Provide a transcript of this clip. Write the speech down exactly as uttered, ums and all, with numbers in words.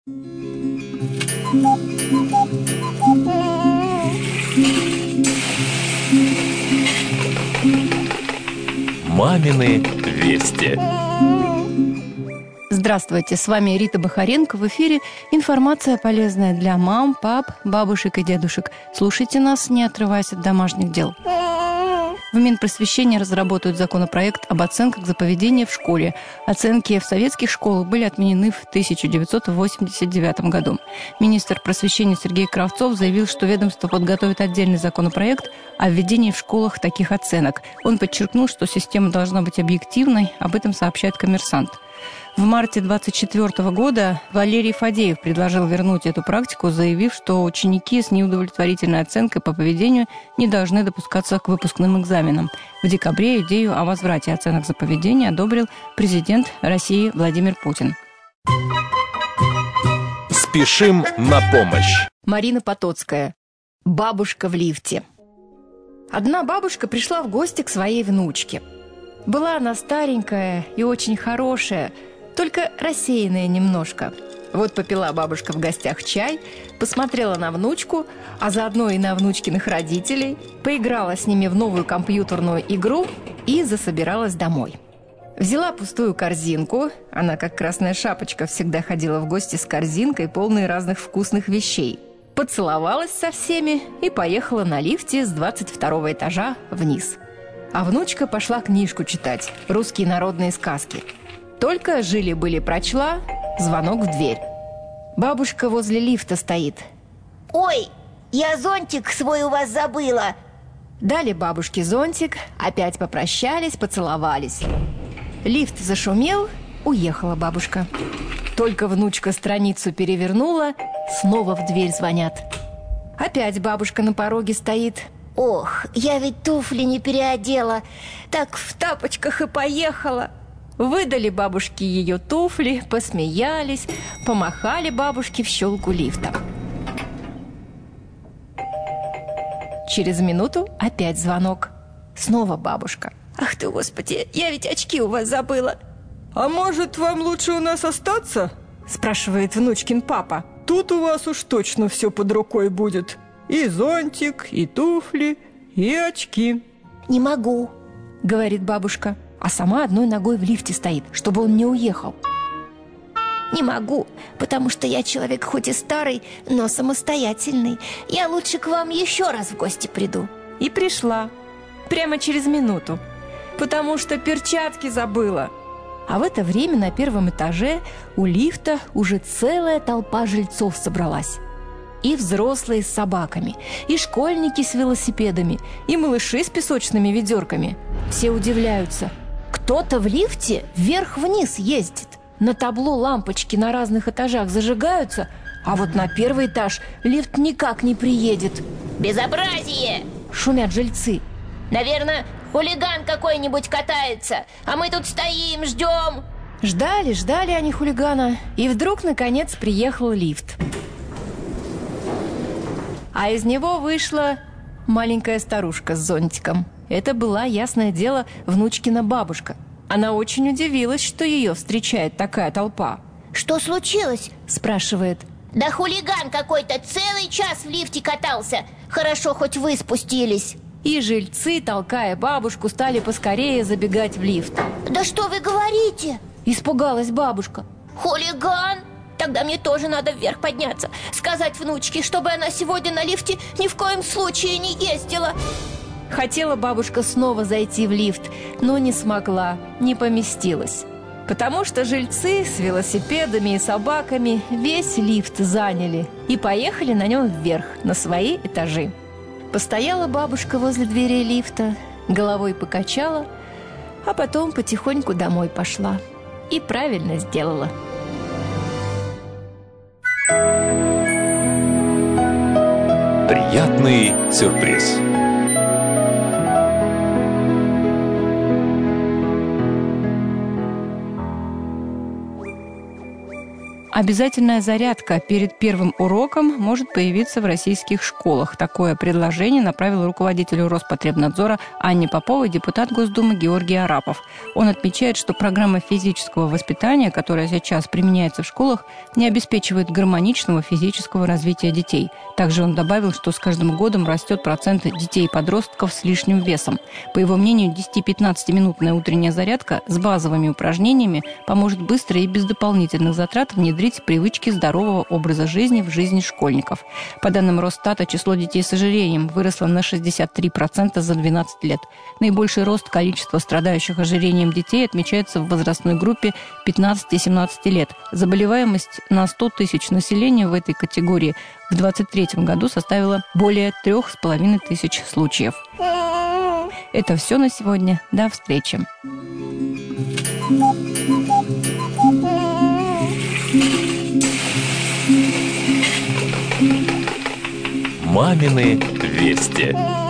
Мамины вести. Здравствуйте, с вами Рита Бахаренко. В эфире информация полезная для мам, пап, бабушек и дедушек. Слушайте нас, не отрываясь от домашних дел. В Минпросвещении разработают законопроект об оценках за поведение в школе. Оценки в советских школах были отменены в тысяча девятьсот восемьдесят девятом году. Министр просвещения Сергей Кравцов заявил, что ведомство подготовит отдельный законопроект о введении в школах таких оценок. Он подчеркнул, что система должна быть объективной, об этом сообщает «Коммерсант». В марте двадцать четвёртого года Валерий Фадеев предложил вернуть эту практику, заявив, что ученики с неудовлетворительной оценкой по поведению не должны допускаться к выпускным экзаменам. В декабре идею о возврате оценок за поведение одобрил президент России Владимир Путин. Спешим на помощь. Марина Потоцкая. Бабушка в лифте. Одна бабушка пришла в гости к своей внучке. Была она старенькая и очень хорошая, только рассеянная немножко. Вот попила бабушка в гостях чай, посмотрела на внучку, а заодно и на внучкиных родителей, поиграла с ними в новую компьютерную игру и засобиралась домой. Взяла пустую корзинку, она, как красная шапочка, всегда ходила в гости с корзинкой, полной разных вкусных вещей. Поцеловалась со всеми и поехала на лифте с двадцать второго этажа вниз. А внучка пошла книжку читать, русские народные сказки. Только жили-были прочла, звонок в дверь. Бабушка возле лифта стоит. Ой, я зонтик свой у вас забыла. Дали бабушке зонтик, опять попрощались, поцеловались. Лифт зашумел, уехала бабушка. Только внучка страницу перевернула, снова в дверь звонят. Опять бабушка на пороге стоит. Ох, я ведь туфли не переодела. Так в тапочках и поехала. Выдали бабушке ее туфли, посмеялись, помахали бабушке в щелку лифта. Через минуту опять звонок. Снова бабушка. Ах ты, Господи, я ведь очки у вас забыла. А может, вам лучше у нас остаться? Спрашивает внучкин папа. Тут у вас уж точно все под рукой будет. И зонтик, и туфли, и очки. Не могу, говорит бабушка, а сама одной ногой в лифте стоит, чтобы он не уехал. Не могу, потому что я человек хоть и старый, но самостоятельный. Я лучше к вам еще раз в гости приду. И пришла. Прямо через минуту. Потому что перчатки забыла. А в это время на первом этаже у лифта уже целая толпа жильцов собралась. И взрослые с собаками, и школьники с велосипедами, и малыши с песочными ведерками. Все удивляются. Кто-то в лифте вверх-вниз ездит. На табло лампочки на разных этажах зажигаются, а вот на первый этаж лифт никак не приедет. Безобразие! Шумят жильцы. Наверное, хулиган какой-нибудь катается, а мы тут стоим, ждем. Ждали, ждали они хулигана, и вдруг, наконец, приехал лифт. А из него вышла маленькая старушка с зонтиком. Это была, ясное дело, внучкина бабушка. Она очень удивилась, что ее встречает такая толпа. Что случилось? Спрашивает. Да хулиган какой-то целый час в лифте катался. Хорошо, хоть вы спустились. И жильцы, толкая бабушку, стали поскорее забегать в лифт. Да что вы говорите? Испугалась бабушка. Хулиган? Тогда мне тоже надо вверх подняться. Сказать внучке, чтобы она сегодня на лифте ни в коем случае не ездила. Хотела бабушка снова зайти в лифт, но не смогла, не поместилась. Потому что жильцы с велосипедами и собаками весь лифт заняли и поехали на нем вверх, на свои этажи. Постояла бабушка возле дверей лифта, головой покачала, а потом потихоньку домой пошла. И правильно сделала. Приятный сюрприз. Обязательная зарядка перед первым уроком может появиться в российских школах. Такое предложение направил руководителю Роспотребнадзора Анне Поповой депутат Госдумы Георгий Арапов. Он отмечает, что программа физического воспитания, которая сейчас применяется в школах, не обеспечивает гармоничного физического развития детей. Также он добавил, что с каждым годом растет процент детей и подростков с лишним весом. По его мнению, десяти-пятнадцатиминутная утренняя зарядка с базовыми упражнениями поможет быстро и без дополнительных затрат внедрить привычки здорового образа жизни в жизнь школьников. По данным Росстата, число детей с ожирением выросло на шестьдесят три процента за двенадцать лет. Наибольший рост количества страдающих ожирением детей отмечается в возрастной группе пятнадцати-семнадцати лет. Заболеваемость на сто тысяч населения в этой категории в двадцать третьем году составила более трех с половиной тысяч случаев. Это все на сегодня. До встречи. «Мамины вести».